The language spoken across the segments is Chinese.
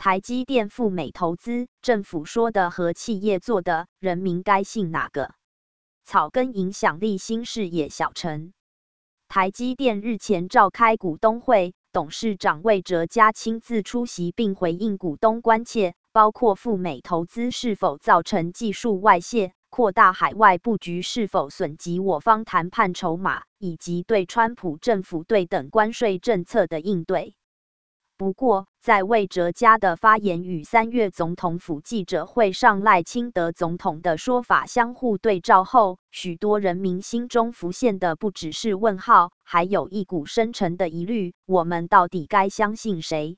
台积电赴美投资，政府说的和企业做的，人民该信哪个？草根影响力新事业小城。台积电日前召开股东会，董事长魏哲嘉亲自出席并回应股东关切，包括赴美投资是否造成技术外泄，扩大海外布局是否损及我方谈判筹码，以及对川普政府对等关税政策的应对。不过，在魏哲嘉的发言与3月总统府记者会上赖清德总统的说法相互对照后，许多人民心中浮现的不只是问号，还有一股深沉的疑虑：我们到底该相信谁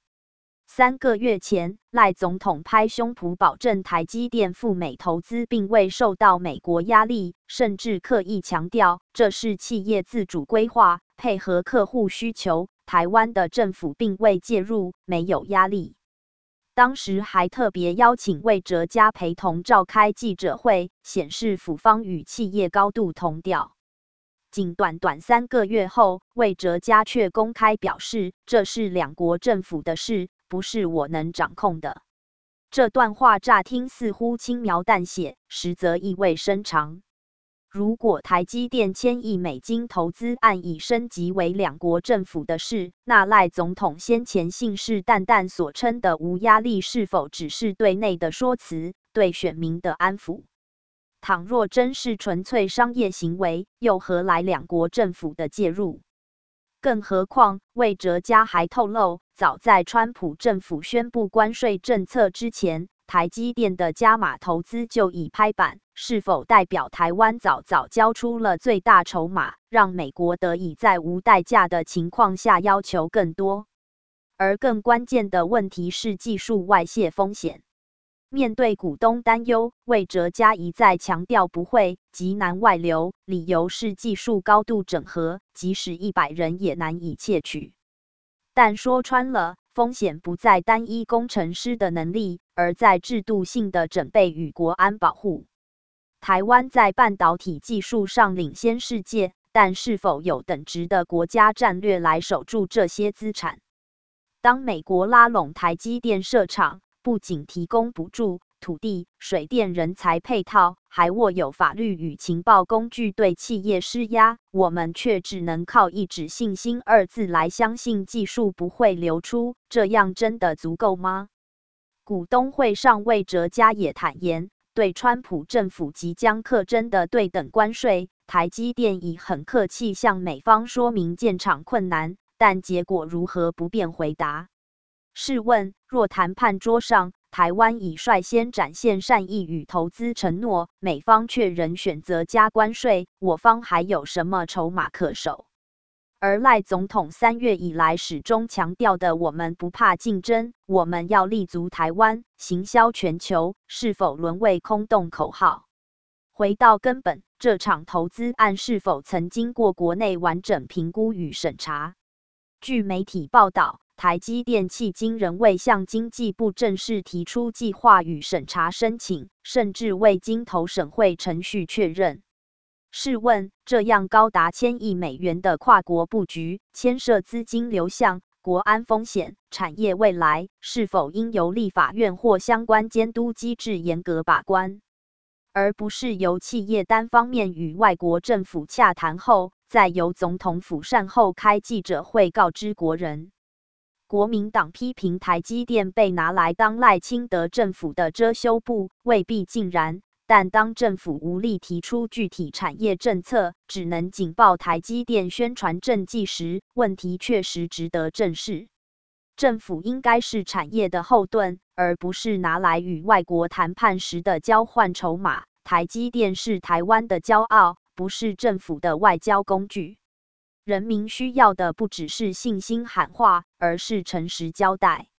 ？3个月前，赖总统拍胸脯保证台积电赴美投资并未受到美国压力，甚至刻意强调这是企业自主规划，配合客户需求。台湾的政府并未介入，没有压力。当时还特别邀请魏哲嘉陪同召开记者会，显示府方与企业高度同调。仅短短3个月后，魏哲嘉却公开表示，这是两国政府的事，不是我能掌控的。这段话乍听似乎轻描淡写，实则意味深长。如果台积电1000亿美金投资案已升级为两国政府的事，那赖总统先前信誓旦旦所称的无压力，是否只是对内的说辞，对选民的安抚？倘若真是纯粹商业行为，又何来两国政府的介入？更何况，魏哲嘉还透露，早在川普政府宣布关税政策之前，台积电的加码投资就已拍板，是否代表台湾早早交出了最大筹码，让美国得以在无代价的情况下要求更多？而更关键的问题是技术外泄风险。面对股东担忧，魏哲嘉一再强调不会极难外流，理由是技术高度整合，即使100人也难以窃取。但说穿了，风险不在单一工程师的能力，而在制度性的整备与国安保护。台湾在半导体技术上领先世界，但是否有等值的国家战略来守住这些资产？当美国拉拢台积电设厂，不仅提供补助、土地、水电人才配套，还握有法律与情报工具对企业施压，我们却只能靠一纸信心2字来相信技术不会流出，这样真的足够吗？股东会上魏哲嘉也坦言，对川普政府即将课征的对等关税，台积电已很客气向美方说明建厂困难，但结果如何不便回答。试问，若谈判桌上台湾已率先展现善意与投资承诺，美方却仍选择加关税，我方还有什么筹码可守？而赖总统3月以来始终强调的"我们不怕竞争，我们要立足台湾，行销全球"，是否沦为空洞口号？回到根本，这场投资案是否曾经过国内完整评估与审查？据媒体报道，台积电迄今仍未向经济部正式提出计划与审查申请，甚至未经投审会程序确认。试问，这样高达1000亿美元的跨国布局，牵涉资金流向、国安风险、产业未来，是否应由立法院或相关监督机制严格把关，而不是由企业单方面与外国政府洽谈后，再由总统府善后开记者会告知国人？国民党批评台积电被拿来当赖清德政府的遮羞布，未必尽然，但当政府无力提出具体产业政策，只能紧抱台积电宣传政绩时，问题确实值得正视。政府应该是产业的后盾，而不是拿来与外国谈判时的交换筹码。台积电是台湾的骄傲，不是政府的外交工具。人民需要的不只是信心喊话，而是诚实交代。